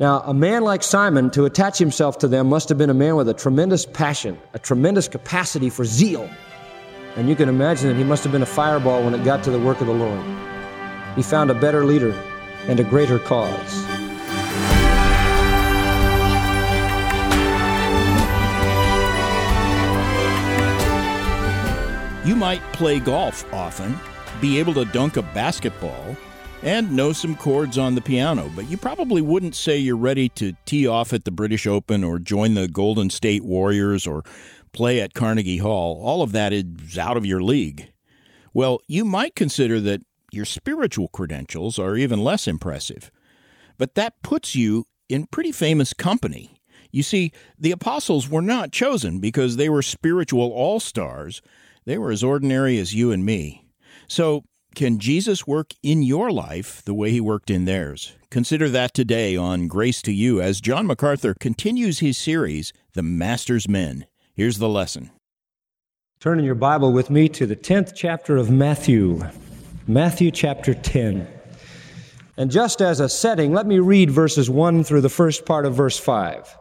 Now, a man like Simon, to attach himself to them, must have been a man with a tremendous passion, a tremendous capacity for zeal. And you can imagine that he must have been a fireball when it got to the work of the Lord. He found a better leader and a greater cause. You might play golf often, be able to dunk a basketball, and know some chords on the piano, but you probably wouldn't say you're ready to tee off at the British Open or join the Golden State Warriors or play at Carnegie Hall. All of that is out of your league. Well, you might consider that your spiritual credentials are even less impressive, but that puts you in pretty famous company. You see, the apostles were not chosen because they were spiritual all-stars. They were as ordinary as you and me. So, can Jesus work in your life the way he worked in theirs? Consider that today on Grace to You as John MacArthur continues his series, The Master's Men. Here's the lesson. Turn in your Bible with me to the 10th chapter of Matthew. Matthew chapter 10. And just as a setting, let me read verses 1 through the first part of verse 5.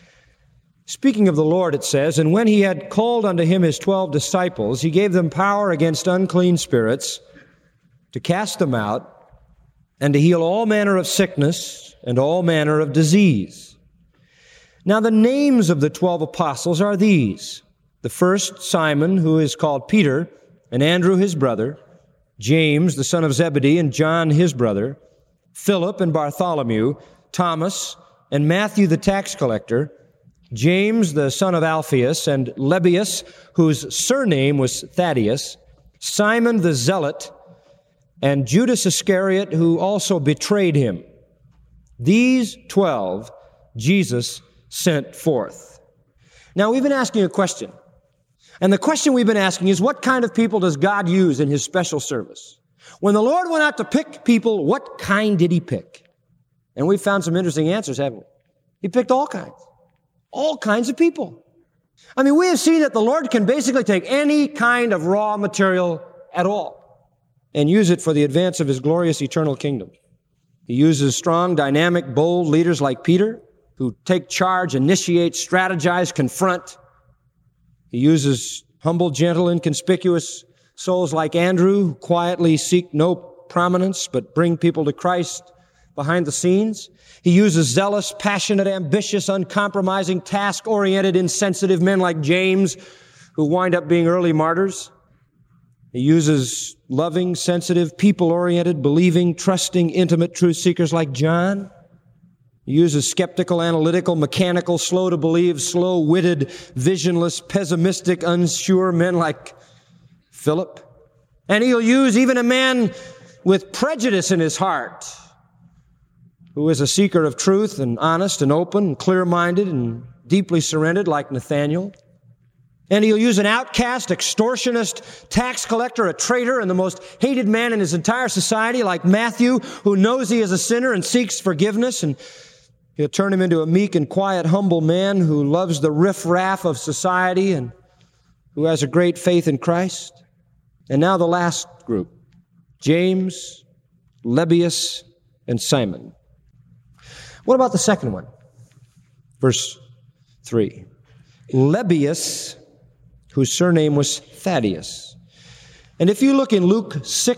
Speaking of the Lord, it says, "And when he had called unto him his 12 disciples, he gave them power against unclean spirits, to cast them out, and to heal all manner of sickness and all manner of disease. Now the names of the 12 apostles are these: the first, Simon, who is called Peter, and Andrew his brother, James, the son of Zebedee, and John his brother, Philip and Bartholomew, Thomas, and Matthew the tax collector, James the son of Alphaeus, and Lebbaeus, whose surname was Thaddeus, Simon the Zealot, and Judas Iscariot, who also betrayed him. These 12 Jesus sent forth." Now, we've been asking a question. And the question we've been asking is, what kind of people does God use in his special service? When the Lord went out to pick people, what kind did he pick? And we've found some interesting answers, haven't we? He picked all kinds of people. I mean, we have seen that the Lord can basically take any kind of raw material at all and use it for the advance of his glorious eternal kingdom. He uses strong, dynamic, bold leaders like Peter, who take charge, initiate, strategize, confront. He uses humble, gentle, inconspicuous souls like Andrew, who quietly seek no prominence but bring people to Christ behind the scenes. He uses zealous, passionate, ambitious, uncompromising, task-oriented, insensitive men like James, who wind up being early martyrs. He uses loving, sensitive, people-oriented, believing, trusting, intimate truth seekers like John. He uses skeptical, analytical, mechanical, slow to believe, slow-witted, visionless, pessimistic, unsure men like Philip. And he'll use even a man with prejudice in his heart, who is a seeker of truth and honest and open and clear-minded and deeply surrendered like Nathaniel. And he'll use an outcast, extortionist, tax collector, a traitor, and the most hated man in his entire society like Matthew, who knows he is a sinner and seeks forgiveness. And he'll turn him into a meek and quiet, humble man who loves the riff-raff of society and who has a great faith in Christ. And now the last group, James, Lebbaeus, and Simon. What about the second one? Verse 3. Lebbaeus, whose surname was Thaddeus. And if you look in Luke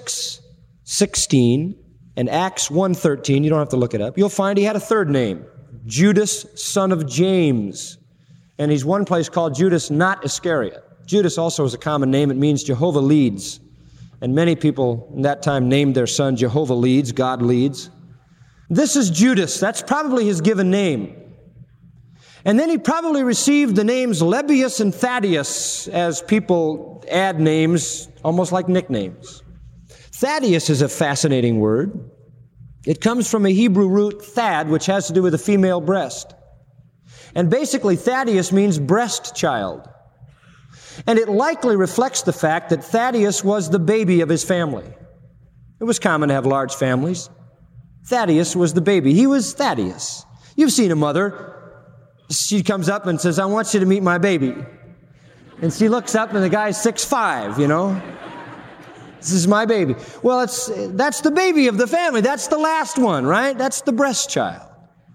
6:16 and Acts 1:13, you don't have to look it up, you'll find he had a third name, Judas, son of James. And he's one place called Judas, not Iscariot. Judas also is a common name. It means Jehovah leads. And many people in that time named their son Jehovah leads, God leads. This is Judas. That's probably his given name. And then he probably received the names Lebbaeus and Thaddeus as people add names almost like nicknames. Thaddeus is a fascinating word. It comes from a Hebrew root, thad, which has to do with a female breast. And basically, Thaddeus means breast child. And it likely reflects the fact that Thaddeus was the baby of his family. It was common to have large families. Thaddeus was the baby. He was Thaddeus. You've seen a mother. She comes up and says, "I want you to meet my baby." And she looks up and the guy's 6'5", you know. This is my baby. Well, that's the baby of the family. That's the last one, right? That's the breast child.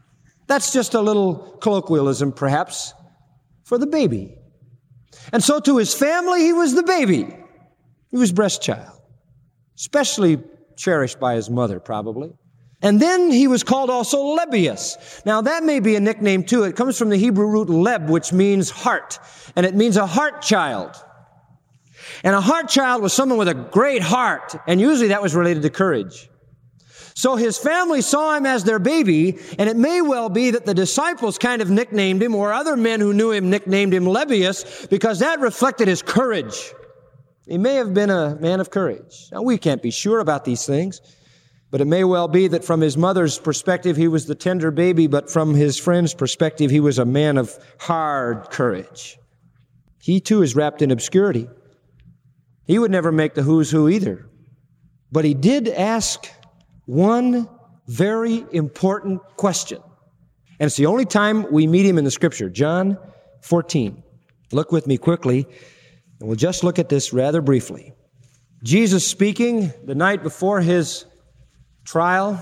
That's just a little colloquialism, perhaps, for the baby. And so to his family, he was the baby. He was breast child, especially cherished by his mother, probably. And then he was called also Lebbeus. Now, that may be a nickname, too. It comes from the Hebrew root leb, which means heart, and it means a heart child. And a heart child was someone with a great heart, and usually that was related to courage. So his family saw him as their baby, and it may well be that the disciples kind of nicknamed him, or other men who knew him nicknamed him Lebbeus, because that reflected his courage. He may have been a man of courage. Now, we can't be sure about these things, but it may well be that from his mother's perspective, he was the tender baby, but from his friend's perspective, he was a man of hard courage. He, too, is wrapped in obscurity. He would never make the who's who either. But he did ask one very important question. And it's the only time we meet him in the Scripture, John 14. Look with me quickly, and we'll just look at this rather briefly. Jesus speaking the night before his trial,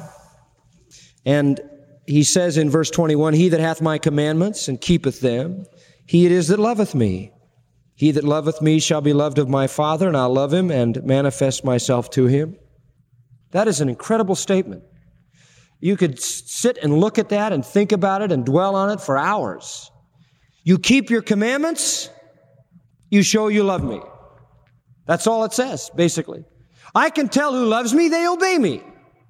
and he says in verse 21, "He that hath my commandments and keepeth them, he it is that loveth me. He that loveth me shall be loved of my Father, and I'll love him and manifest myself to him." That is an incredible statement. You could sit and look at that and think about it and dwell on it for hours. You keep your commandments, you show you love me. That's all it says, basically. I can tell who loves me, they obey me.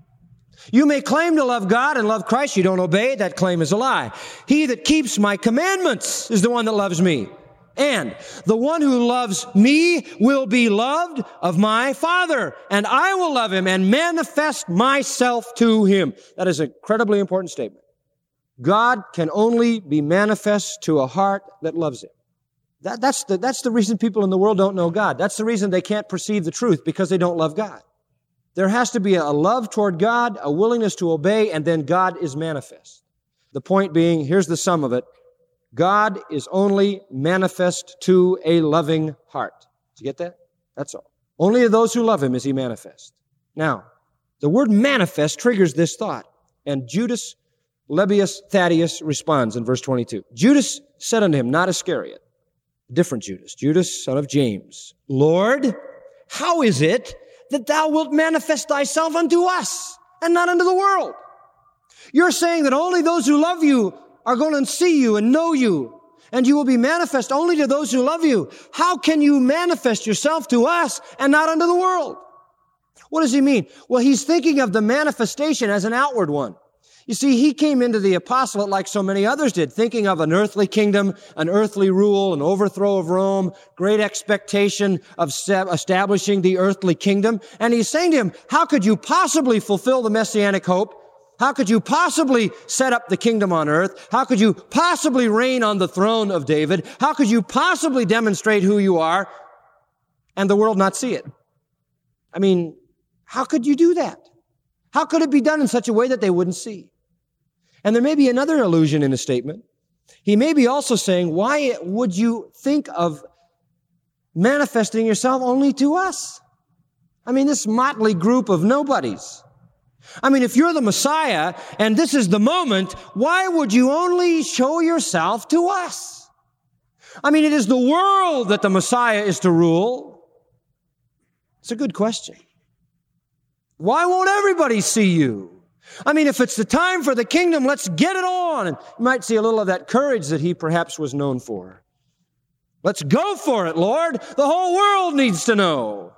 You may claim to love God and love Christ, you don't obey, that claim is a lie. He that keeps my commandments is the one that loves me. And the one who loves me will be loved of my Father, and I will love him and manifest myself to him. That is an incredibly important statement. God can only be manifest to a heart that loves him. That's the reason people in the world don't know God. That's the reason they can't perceive the truth, because they don't love God. There has to be a love toward God, a willingness to obey, and then God is manifest. The point being, here's the sum of it. God is only manifest to a loving heart. Did you get that? That's all. Only to those who love him is he manifest. Now, the word manifest triggers this thought. And Judas, Lebbeus, Thaddeus responds in verse 22. Judas said unto him, not Iscariot, different Judas, Judas, son of James, Lord, how is it that thou wilt manifest thyself unto us and not unto the world? You're saying that only those who love you are going to see you and know you, and you will be manifest only to those who love you. How can you manifest yourself to us and not unto the world? What does he mean? Well, he's thinking of the manifestation as an outward one. You see, he came into the apostolate like so many others did, thinking of an earthly kingdom, an earthly rule, an overthrow of Rome, great expectation of establishing the earthly kingdom. And he's saying to him, how could you possibly fulfill the messianic hope? How could you possibly set up the kingdom on earth? How could you possibly reign on the throne of David? How could you possibly demonstrate who you are and the world not see it? I mean, how could you do that? How could it be done in such a way that they wouldn't see? And there may be another allusion in the statement. He may be also saying, why would you think of manifesting yourself only to us? I mean, this motley group of nobodies. I mean, if you're the Messiah and this is the moment, why would you only show yourself to us? I mean, it is the world that the Messiah is to rule. It's a good question. Why won't everybody see you? I mean, if it's the time for the kingdom, let's get it on. And you might see a little of that courage that he perhaps was known for. Let's go for it, Lord. The whole world needs to know.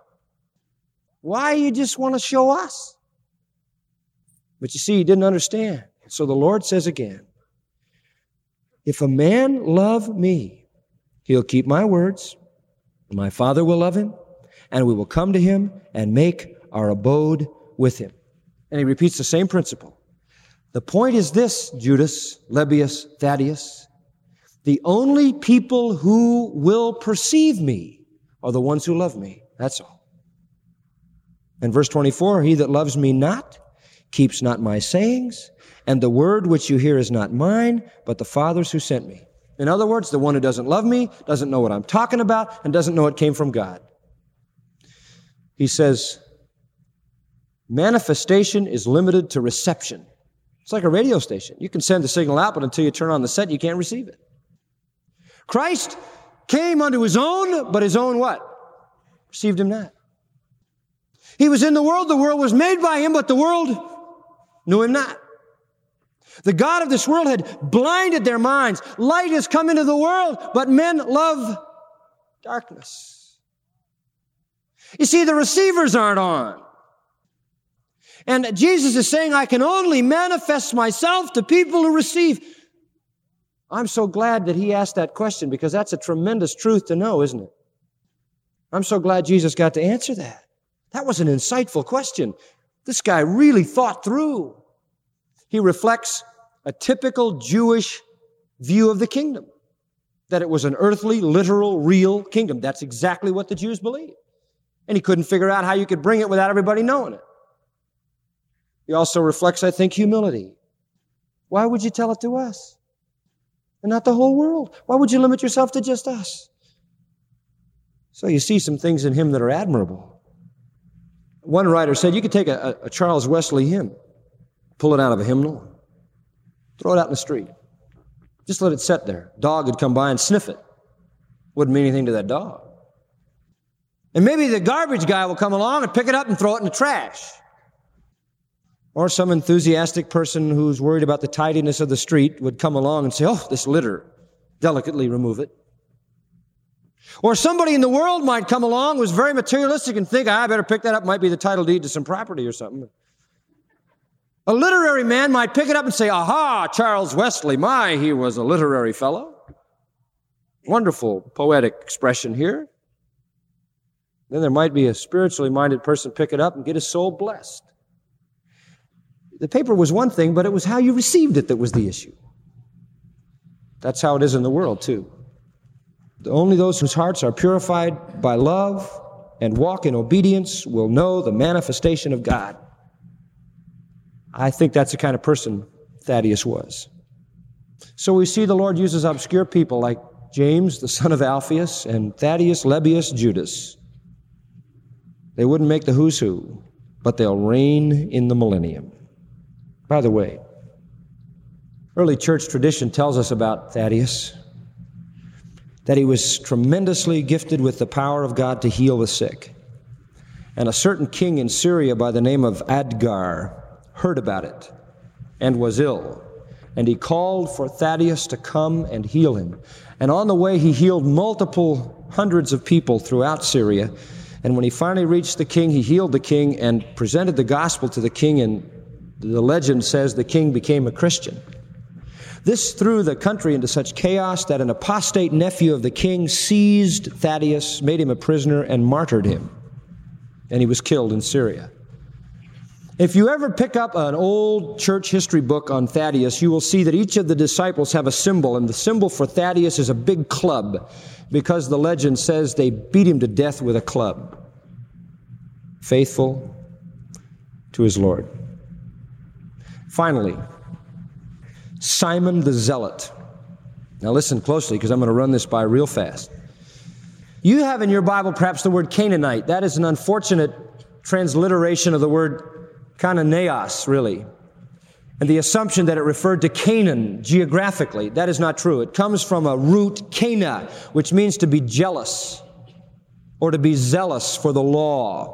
Why you just want to show us? But you see, he didn't understand. So the Lord says again, if a man love me, he'll keep my words, my Father will love him, and we will come to him and make our abode with him. And he repeats the same principle. The point is this, Judas, Lebbeus, Thaddeus, the only people who will perceive me are the ones who love me. That's all. And verse 24, he that loves me not, keeps not my sayings, and the word which you hear is not mine, but the Father's who sent me. In other words, the one who doesn't love me, doesn't know what I'm talking about, and doesn't know it came from God. He says, manifestation is limited to reception. It's like a radio station. You can send the signal out, but until you turn on the set, you can't receive it. Christ came unto his own, but his own what? Received him not. He was in the world was made by him, but the world knew him not. The God of this world had blinded their minds. Light has come into the world, but men love darkness. You see, the receivers aren't on. And Jesus is saying, I can only manifest myself to people who receive. I'm so glad that he asked that question, because that's a tremendous truth to know, isn't it? I'm so glad Jesus got to answer that. That was an insightful question. This guy really thought through. He reflects a typical Jewish view of the kingdom, that it was an earthly, literal, real kingdom. That's exactly what the Jews believed. And he couldn't figure out how you could bring it without everybody knowing it. He also reflects, I think, humility. Why would you tell it to us and not the whole world? Why would you limit yourself to just us? So you see some things in him that are admirable. One writer said you could take a Charles Wesley hymn, pull it out of a hymnal, throw it out in the street. Just let it sit there. Dog would come by and sniff it. Wouldn't mean anything to that dog. And maybe the garbage guy will come along and pick it up and throw it in the trash. Or some enthusiastic person who's worried about the tidiness of the street would come along and say, oh, this litter, delicately remove it. Or somebody in the world might come along who's very materialistic and think, I better pick that up, might be the title deed to some property or something. A literary man might pick it up and say, aha, Charles Wesley, he was a literary fellow. Wonderful poetic expression here. Then there might be a spiritually minded person pick it up and get his soul blessed. The paper was one thing, but it was how you received it that was the issue. That's how it is in the world, too. Only those whose hearts are purified by love and walk in obedience will know the manifestation of God. I think that's the kind of person Thaddeus was. So we see the Lord uses obscure people like James, the son of Alphaeus, and Thaddeus, Lebbeus, Judas. They wouldn't make the who's who, but they'll reign in the millennium. By the way, early church tradition tells us about Thaddeus that he was tremendously gifted with the power of God to heal the sick. And a certain king in Syria by the name of Adgar heard about it and was ill. And he called for Thaddeus to come and heal him. And on the way, he healed multiple hundreds of people throughout Syria. And when he finally reached the king, he healed the king and presented the gospel to the king, and the legend says the king became a Christian. This threw the country into such chaos that an apostate nephew of the king seized Thaddeus, made him a prisoner, and martyred him. And he was killed in Syria. If you ever pick up an old church history book on Thaddeus, you will see that each of the disciples have a symbol, and the symbol for Thaddeus is a big club, because the legend says they beat him to death with a club. Faithful to his Lord. Finally, Simon the Zealot. Now listen closely, because I'm going to run this by real fast. You have in your Bible perhaps the word Canaanite. That is an unfortunate transliteration of the word Cananeos, really. And the assumption that it referred to Canaan geographically. That is not true. It comes from a root, Cana, which means to be jealous or to be zealous for the law.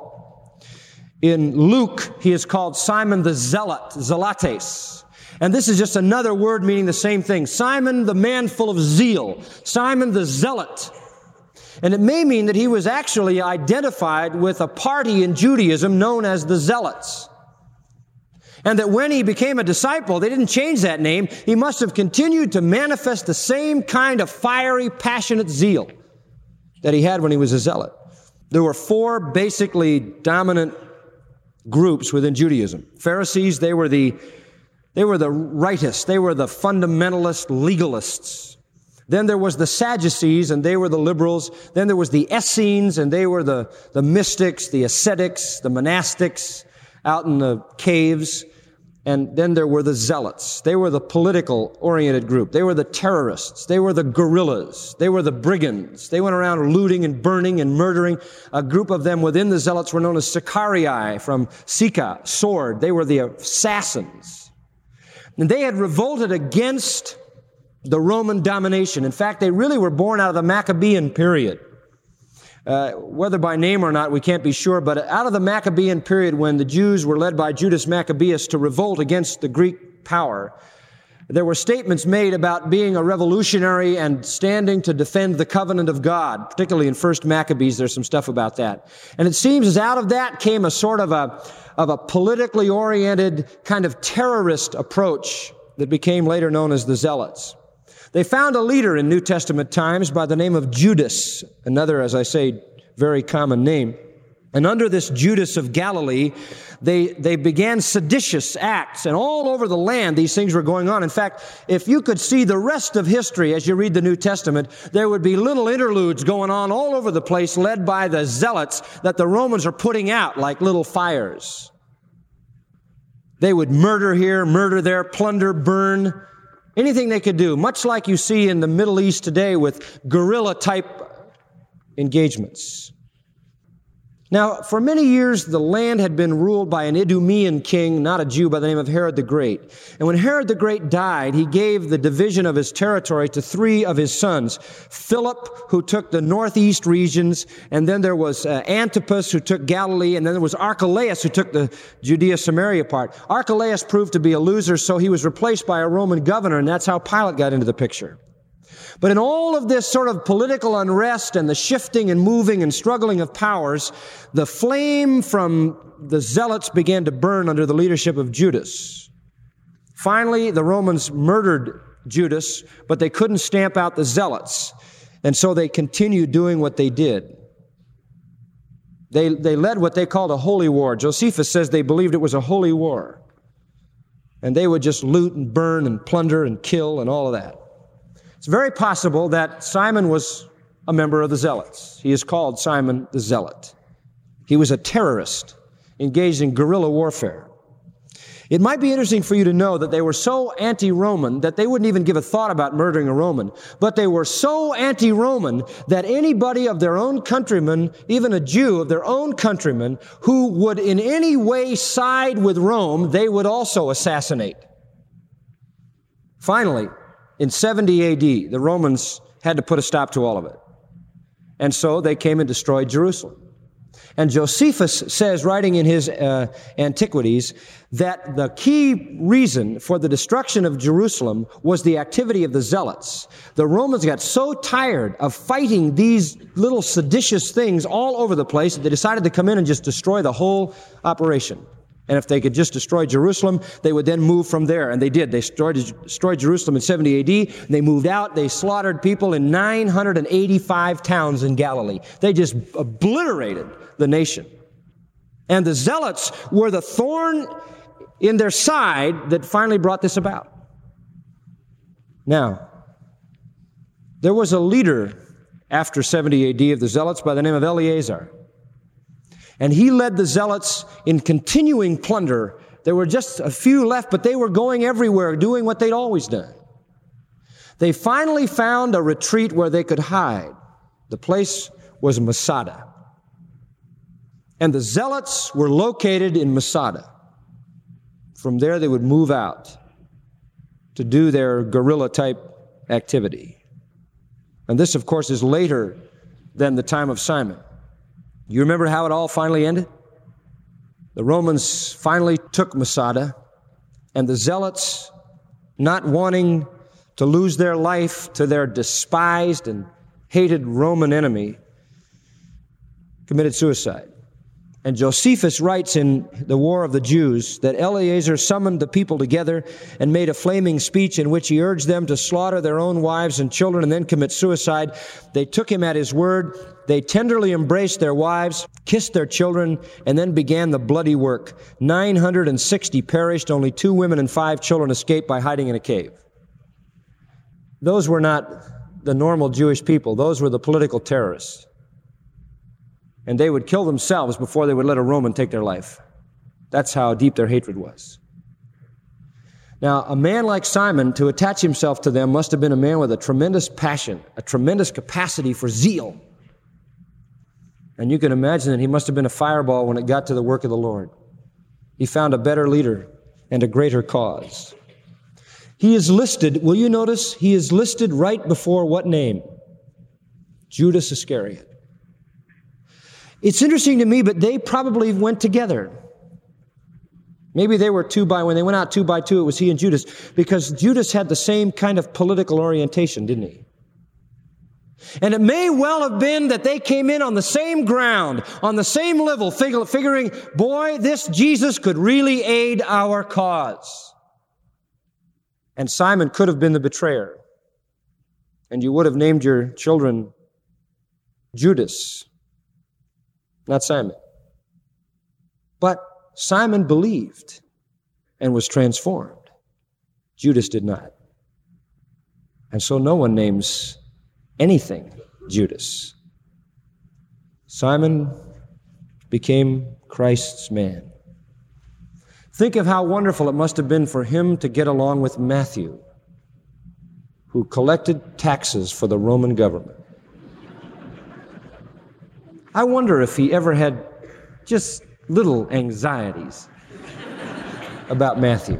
In Luke, he is called Simon the Zealot, Zelotes. And this is just another word meaning the same thing. Simon, the man full of zeal. Simon the Zealot. And it may mean that he was actually identified with a party in Judaism known as the Zealots. And that when he became a disciple, they didn't change that name. He must have continued to manifest the same kind of fiery, passionate zeal that he had when he was a zealot. There were four basically dominant groups within Judaism. Pharisees, they were the rightists. They were the fundamentalist legalists. Then there was the Sadducees, and they were the liberals. Then there was the Essenes, and they were the mystics, the ascetics, the monastics out in the caves. And then there were the zealots. They were the political-oriented group. They were the terrorists. They were the guerrillas. They were the brigands. They went around looting and burning and murdering. A group of them within the zealots were known as Sicarii, from Sika, sword. They were the assassins. And they had revolted against the Roman domination. In fact, they really were born out of the Maccabean period. Whether by name or not, we can't be sure, but out of the Maccabean period when the Jews were led by Judas Maccabeus to revolt against the Greek power, there were statements made about being a revolutionary and standing to defend the covenant of God. Particularly in 1 Maccabees, there's some stuff about that. And it seems as out of that came a sort of a politically oriented kind of terrorist approach that became later known as the Zealots. They found a leader in New Testament times by the name of Judas, another, as I say, very common name. And under this Judas of Galilee, they began seditious acts, and all over the land these things were going on. In fact, if you could see the rest of history as you read the New Testament, there would be little interludes going on all over the place led by the zealots that the Romans are putting out like little fires. They would murder here, murder there, plunder, burn, anything they could do, much like you see in the Middle East today with guerrilla-type engagements. Now, for many years, the land had been ruled by an Idumean king, not a Jew, by the name of Herod the Great. And when Herod the Great died, he gave the division of his territory to three of his sons. Philip, who took the northeast regions, and then there was Antipas, who took Galilee, and then there was Archelaus, who took the Judea-Samaria part. Archelaus proved to be a loser, so he was replaced by a Roman governor, and that's how Pilate got into the picture. But in all of this sort of political unrest and the shifting and moving and struggling of powers, the flame from the zealots began to burn under the leadership of Judas. Finally, the Romans murdered Judas, but they couldn't stamp out the zealots. And so they continued doing what they did. They led what they called a holy war. Josephus says they believed it was a holy war. And they would just loot and burn and plunder and kill and all of that. It's very possible that Simon was a member of the Zealots. He is called Simon the Zealot. He was a terrorist engaged in guerrilla warfare. It might be interesting for you to know that they were so anti-Roman that they wouldn't even give a thought about murdering a Roman. But they were so anti-Roman that anybody of their own countrymen, even a Jew of their own countrymen, who would in any way side with Rome, they would also assassinate. Finally, in 70 A.D., the Romans had to put a stop to all of it. And so they came and destroyed Jerusalem. And Josephus says, writing in his Antiquities, that the key reason for the destruction of Jerusalem was the activity of the Zealots. The Romans got so tired of fighting these little seditious things all over the place that they decided to come in and just destroy the whole operation. And if they could just destroy Jerusalem, they would then move from there. And they did. They destroyed Jerusalem in 70 A.D. They moved out. They slaughtered people in 985 towns in Galilee. They just obliterated the nation. And the Zealots were the thorn in their side that finally brought this about. Now, there was a leader after 70 A.D. of the Zealots by the name of Eleazar. And he led the Zealots in continuing plunder. There were just a few left, but they were going everywhere, doing what they'd always done. They finally found a retreat where they could hide. The place was Masada. And the Zealots were located in Masada. From there, they would move out to do their guerrilla-type activity. And this, of course, is later than the time of Simon. You remember how it all finally ended? The Romans finally took Masada, and the Zealots, not wanting to lose their life to their despised and hated Roman enemy, committed suicide. And Josephus writes in The War of the Jews that Eleazar summoned the people together and made a flaming speech in which he urged them to slaughter their own wives and children and then commit suicide. They took him at his word. They tenderly embraced their wives, kissed their children, and then began the bloody work. 960 perished. Only 2 women and 5 children escaped by hiding in a cave. Those were not the normal Jewish people. Those were the political terrorists. And they would kill themselves before they would let a Roman take their life. That's how deep their hatred was. Now, a man like Simon, to attach himself to them, must have been a man with a tremendous passion, a tremendous capacity for zeal. And you can imagine that he must have been a fireball when it got to the work of the Lord. He found a better leader and a greater cause. He is listed, will you notice? He is listed right before what name? Judas Iscariot. It's interesting to me, but they probably went together. Maybe they were when they went out 2 by 2, it was he and Judas, because Judas had the same kind of political orientation, didn't he? And it may well have been that they came in on the same ground, on the same level, figuring, boy, this Jesus could really aid our cause. And Simon could have been the betrayer. And you would have named your children Judas, not Simon. But Simon believed and was transformed. Judas did not. And so no one names anything Judas. Simon became Christ's man. Think of how wonderful it must have been for him to get along with Matthew, who collected taxes for the Roman government. I wonder if he ever had just little anxieties about Matthew.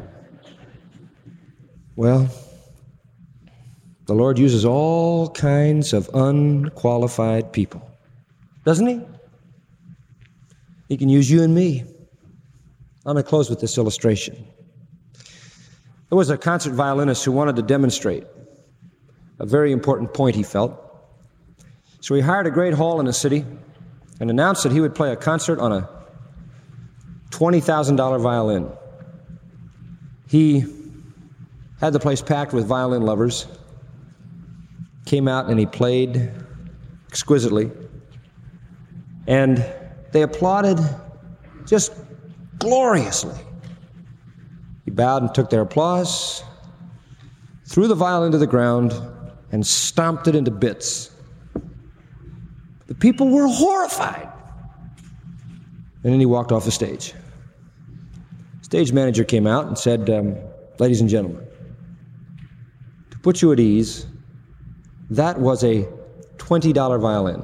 Well, the Lord uses all kinds of unqualified people, doesn't he? He can use you and me. I'm going to close with this illustration. There was a concert violinist who wanted to demonstrate a very important point he felt. So he hired a great hall in the city and announced that he would play a concert on a $20,000 violin. He had the place packed with violin lovers, came out and he played exquisitely, and they applauded just gloriously. He bowed and took their applause, threw the violin to the ground, and stomped it into bits. The people were horrified. And then he walked off the stage. Stage manager came out and said, ladies and gentlemen, to put you at ease, that was a $20 violin.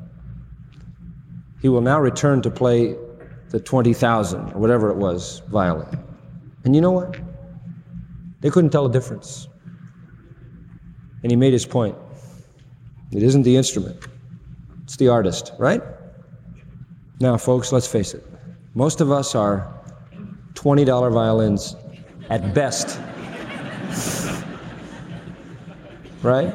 He will now return to play the $20,000 or whatever it was violin. And you know what? They couldn't tell the difference. And he made his point. It isn't the instrument. It's the artist, right? Now, folks, let's face it. Most of us are $20 violins at best. Right?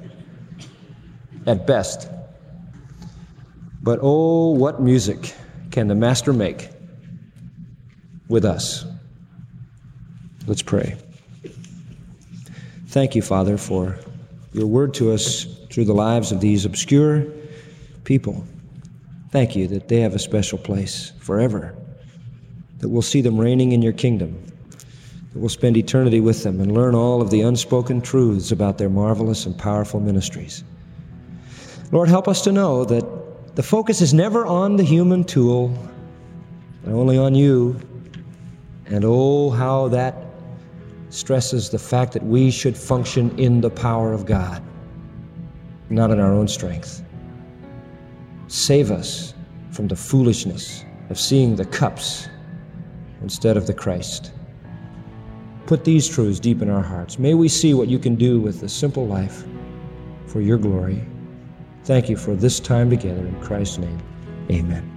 At best. But oh, what music can the Master make with us? Let's pray. Thank you, Father, for your word to us through the lives of these obscure people. Thank you that they have a special place forever, that we'll see them reigning in your kingdom, that we'll spend eternity with them and learn all of the unspoken truths about their marvelous and powerful ministries. Lord, help us to know that the focus is never on the human tool, but only on you. And oh, how that stresses the fact that we should function in the power of God, not in our own strength. Save us from the foolishness of seeing the cups instead of the Christ. Put these truths deep in our hearts. May we see what you can do with the simple life for your glory. Thank you for this time together. In Christ's name, amen.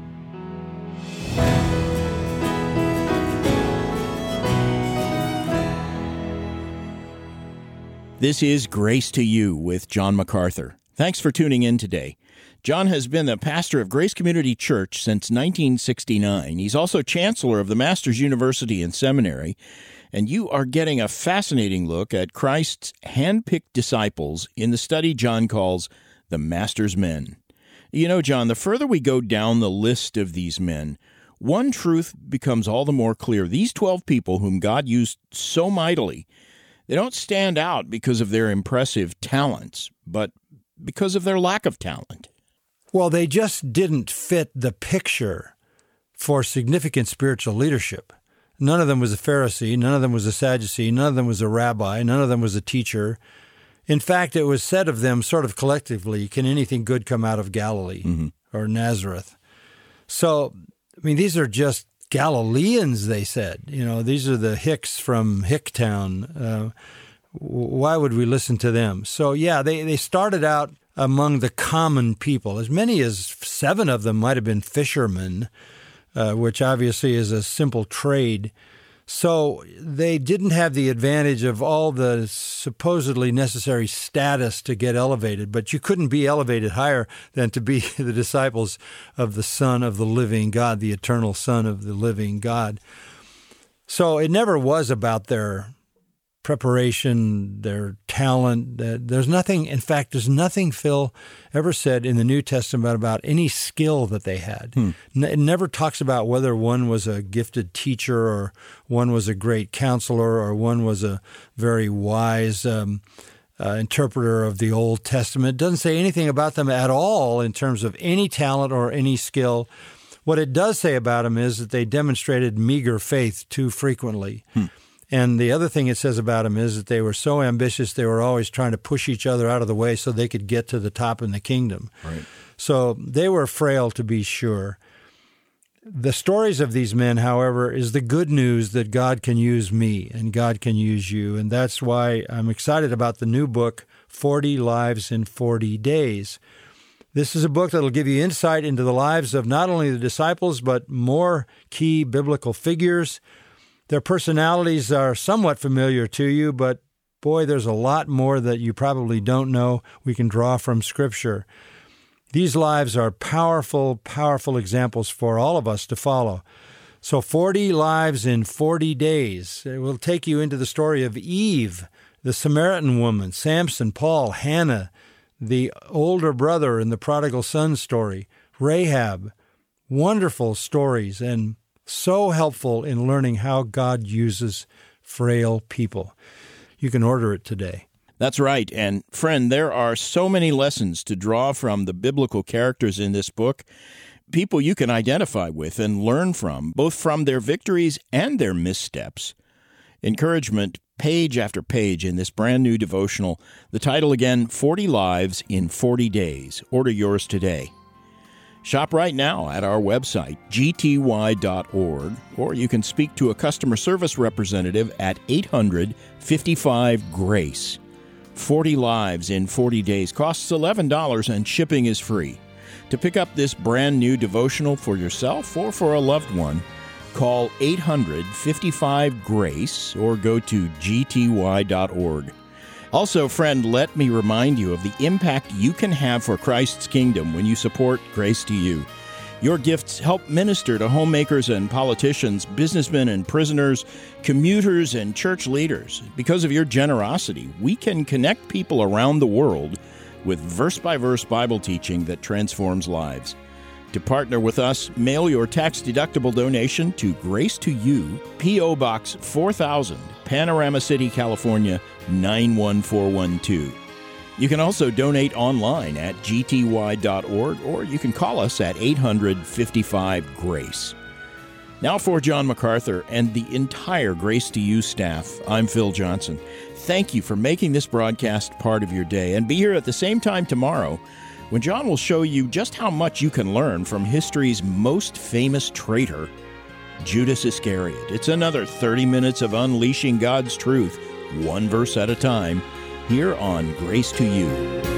This is Grace to You with John MacArthur. Thanks for tuning in today. John has been the pastor of Grace Community Church since 1969. He's also chancellor of the Masters University and Seminary, and you are getting a fascinating look at Christ's hand-picked disciples in the study John calls the Master's Men. You know, John, the further we go down the list of these men, one truth becomes all the more clear. These 12 people whom God used so mightily, they don't stand out because of their impressive talents, but because of their lack of talent. Well, they just didn't fit the picture for significant spiritual leadership. None of them was a Pharisee, none of them was a Sadducee, none of them was a rabbi, none of them was a teacher. In fact, it was said of them sort of collectively, can anything good come out of Galilee or Nazareth? So, I mean, these are just Galileans, they said. You know, these are the Hicks from Hicktown. why would we listen to them? So, yeah, they started out among the common people. As many as 7 of them might have been fishermen, which obviously is a simple trade. So they didn't have the advantage of all the supposedly necessary status to get elevated, but you couldn't be elevated higher than to be the disciples of the Son of the living God, the eternal Son of the living God. So it never was about their preparation, their talent. There's nothing, in fact, there's nothing Phil ever said in the New Testament about any skill that they had. It never talks about whether one was a gifted teacher or one was a great counselor or one was a very wise interpreter of the Old Testament. It doesn't say anything about them at all in terms of any talent or any skill. What it does say about them is that they demonstrated meager faith too frequently. And the other thing it says about them is that they were so ambitious, they were always trying to push each other out of the way so they could get to the top in the kingdom. Right. So they were frail, to be sure. The stories of these men, however, is the good news that God can use me and God can use you. And that's why I'm excited about the new book, 40 Lives in 40 Days. This is a book that will give you insight into the lives of not only the disciples, but more key biblical figures. Their personalities are somewhat familiar to you, but boy, there's a lot more that you probably don't know we can draw from Scripture. These lives are powerful, powerful examples for all of us to follow. So 40 lives in 40 days. It will take you into the story of Eve, the Samaritan woman, Samson, Paul, Hannah, the older brother in the prodigal son story, Rahab. Wonderful stories and so helpful in learning how God uses frail people. You can order it today. That's right. And friend, there are so many lessons to draw from the biblical characters in this book, people you can identify with and learn from, both from their victories and their missteps. Encouragement, page after page in this brand new devotional. The title again, 40 Lives in 40 Days. Order yours today. Shop right now at our website, gty.org, or you can speak to a customer service representative at 800-55-GRACE. 40 Lives in 40 Days costs $11 and shipping is free. To pick up this brand new devotional for yourself or for a loved one, call 800-55-GRACE or go to gty.org. Also, friend, let me remind you of the impact you can have for Christ's kingdom when you support Grace to You. Your gifts help minister to homemakers and politicians, businessmen and prisoners, commuters and church leaders. Because of your generosity, we can connect people around the world with verse-by-verse Bible teaching that transforms lives. To partner with us, mail your tax-deductible donation to Grace to You, P.O. Box 4000, Panorama City, California, 91412. You can also donate online at gty.org, or you can call us at 800-55-GRACE. Now for John MacArthur and the entire Grace to You staff, I'm Phil Johnson. Thank you for making this broadcast part of your day, and be here at the same time tomorrow when John will show you just how much you can learn from history's most famous traitor, Judas Iscariot. It's another 30 minutes of unleashing God's truth, one verse at a time, here on Grace to You.